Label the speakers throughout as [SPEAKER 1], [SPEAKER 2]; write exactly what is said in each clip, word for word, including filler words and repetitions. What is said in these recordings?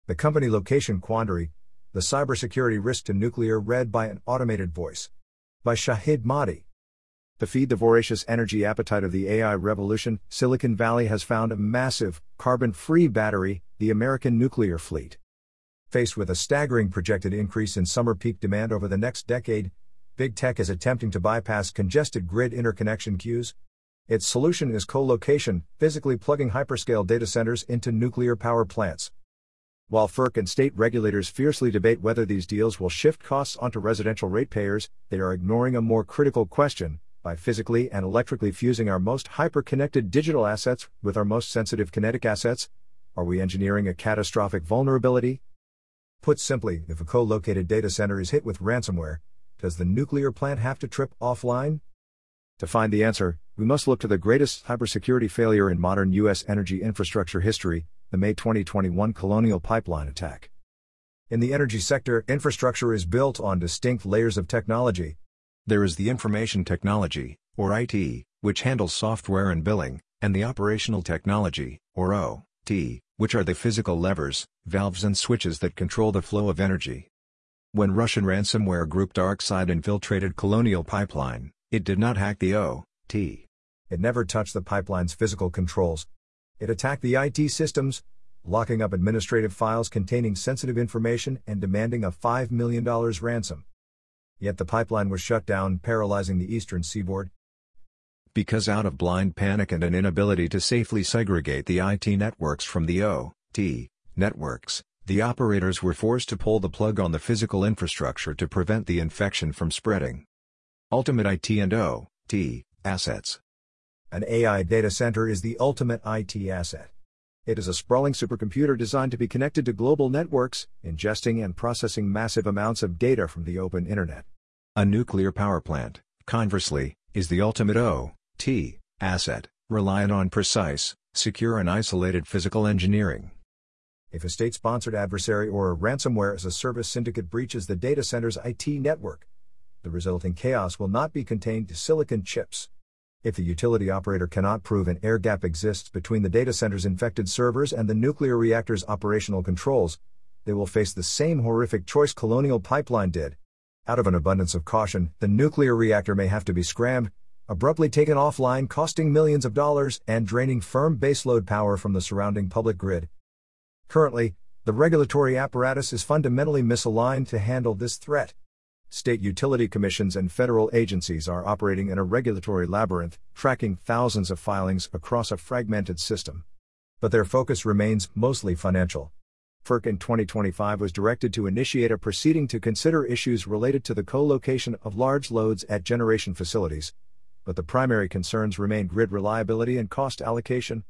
[SPEAKER 1] The Company Location Quandary, The Cybersecurity Risk to Nuclear, read by an automated voice. By Shahid Mahdi. To feed the voracious energy appetite of the A I revolution, Silicon Valley has found a massive, carbon-free battery, the American nuclear fleet. Faced with a staggering projected increase in summer peak demand over the next decade, Big Tech is attempting to bypass congested grid interconnection queues. Its solution is co-location, physically plugging hyperscale data centers into nuclear power plants. While F E R C and state regulators fiercely debate whether these deals will shift costs onto residential ratepayers, they are ignoring a more critical question: by physically and electrically fusing our most hyper-connected digital assets with our most sensitive kinetic assets, are we engineering a catastrophic vulnerability? Put simply, if a co-located data center is hit with ransomware, does the nuclear plant have to trip offline? To find the answer, we must look to the greatest cybersecurity failure in modern U S energy infrastructure history, the May twenty twenty-one Colonial Pipeline attack. In the energy sector, infrastructure is built on distinct layers of technology.
[SPEAKER 2] There is the information technology, or I T, which handles software and billing, and the operational technology, or O T, which are the physical levers, valves and switches that control the flow of energy. When Russian ransomware group DarkSide infiltrated Colonial Pipeline, it did not hack the O T.
[SPEAKER 1] It never touched the pipeline's physical controls. It attacked the I T systems, locking up administrative files containing sensitive information and demanding a five million dollars ransom. Yet the pipeline was shut down, paralyzing the eastern seaboard.
[SPEAKER 2] Because out of blind panic and an inability to safely segregate the I T networks from the O T networks, the operators were forced to pull the plug on the physical infrastructure to prevent the infection from spreading. Ultimate I T and O T assets.
[SPEAKER 1] An A I data center is the ultimate I T asset. It is a sprawling supercomputer designed to be connected to global networks, ingesting and processing massive amounts of data from the open internet.
[SPEAKER 2] A nuclear power plant, conversely, is the ultimate O T asset, reliant on precise, secure and isolated physical engineering.
[SPEAKER 1] If a state-sponsored adversary or a ransomware-as-a-service syndicate breaches the data center's I T network, the resulting chaos will not be contained to silicon chips. If the utility operator cannot prove an air gap exists between the data center's infected servers and the nuclear reactor's operational controls, they will face the same horrific choice Colonial Pipeline did. Out of an abundance of caution, the nuclear reactor may have to be scrammed, abruptly taken offline, costing millions of dollars and draining firm baseload power from the surrounding public grid. Currently, the regulatory apparatus is fundamentally misaligned to handle this threat. State utility commissions and federal agencies are operating in a regulatory labyrinth, tracking thousands of filings across a fragmented system. But their focus remains mostly financial. F E R C in twenty twenty-five was directed to initiate a proceeding to consider issues related to the co-location of large loads at generation facilities, but the primary concerns remain grid reliability and cost allocation.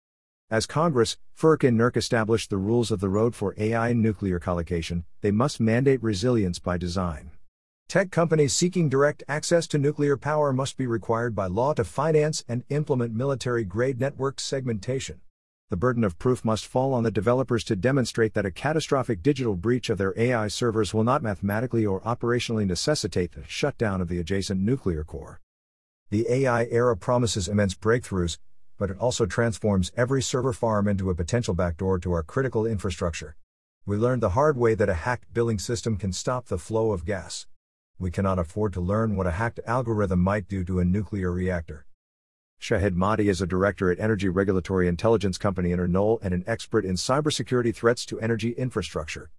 [SPEAKER 1] As Congress, F E R C and N E R C established the rules of the road for A I and nuclear collocation, they must mandate resilience by design. Tech companies seeking direct access to nuclear power must be required by law to finance and implement military-grade network segmentation. The burden of proof must fall on the developers to demonstrate that a catastrophic digital breach of their A I servers will not mathematically or operationally necessitate the shutdown of the adjacent nuclear core. The A I era promises immense breakthroughs, but it also transforms every server farm into a potential backdoor to our critical infrastructure. We learned the hard way that a hacked billing system can stop the flow of gas. We cannot afford to learn what a hacked algorithm might do to a nuclear reactor. Shahid Mahdi is a director at energy regulatory intelligence company EnerNull and an expert in cybersecurity threats to energy infrastructure.